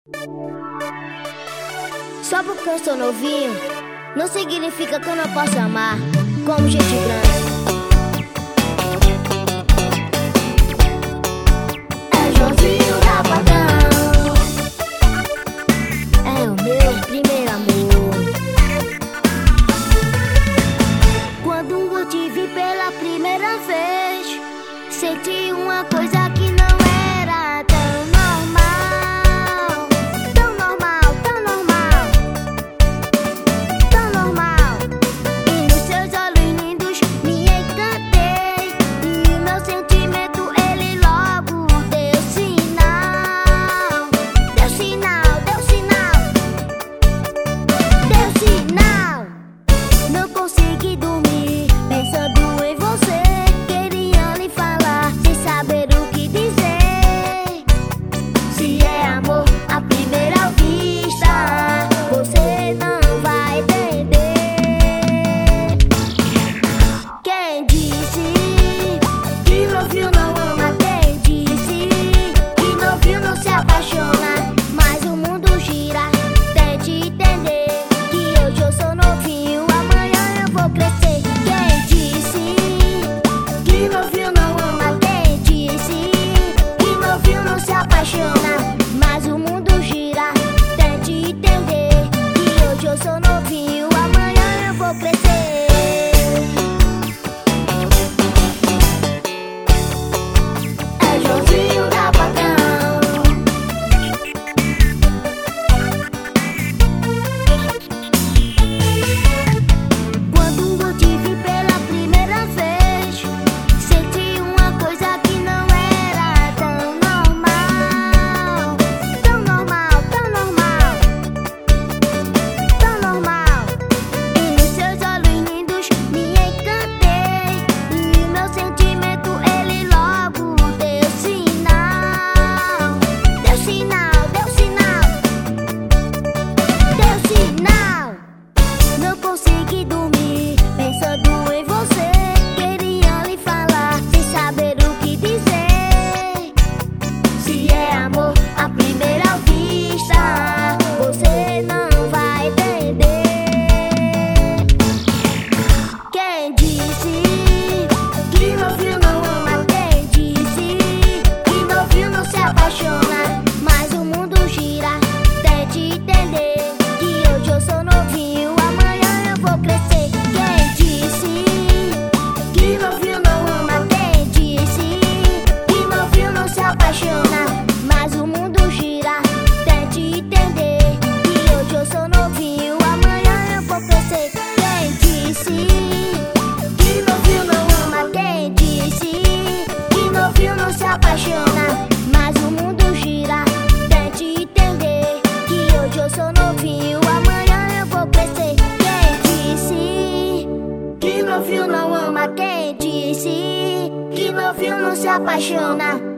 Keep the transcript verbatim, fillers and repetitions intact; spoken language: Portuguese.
Só porque eu sou novinho não significa que eu não posso amar como gente grande. É Joãozinho da Padrão, é o meu primeiro amor. Quando eu te vi pela primeira vez, senti uma coisa que não era tão normal. Tão normal, tão normal, tão normal. E nos seus olhos lindos me encantei, e o meu sentimento ele logo deu sinal. Deu sinal, deu sinal, deu sinal. Não consegui dormir pensando em você, queria lhe falar sem saber o que dizer. Se é amor à primeira vista, você não vai entender. Quem disse que novinho não ama? Quem disse que novinho não se apaixona? Mas o mundo gira, tente entender que hoje eu sou novinho, amanhã eu vou crescer. Quem disse que novinho não ama? Quem disse que novinho não se apaixona? Mas o mundo gira, tente entender que hoje eu sou novinho, amanhã eu vou crescer. É Joãozinho da Padrão. Quando eu te vi pela primeira vez, senti uma coisa que não era tão normal. Tão normal, tão normal, tão normal. E nos seus olhos lindos me encantei, e o meu sentimento ele logo deu sinal. Deu sinal, deu sinal, deu sinal. Não consegui dormir pensando em você, queria lhe falar sem saber o que dizer. Se é amor à primeira vista, você não vai entender. Quem disse que novinho não ama? Quem disse que novinho não se apaixona? Mas o mundo gira, tente entender que hoje eu sou novinho, amanhã eu vou crescer. Quem disse que novinho não ama? Quem disse que novinho não se apaixona? Mas o mundo gira, tente entender que hoje eu sou novinho, amanhã eu vou crescer. Quem disse que novinho não ama? Quem disse que novinho não se apaixona? Mas o mundo gira, tente entender que hoje eu sou novinho, amanhã eu vou crescer. Quem disse que novinho não ama? Quem disse que novinho não se apaixona?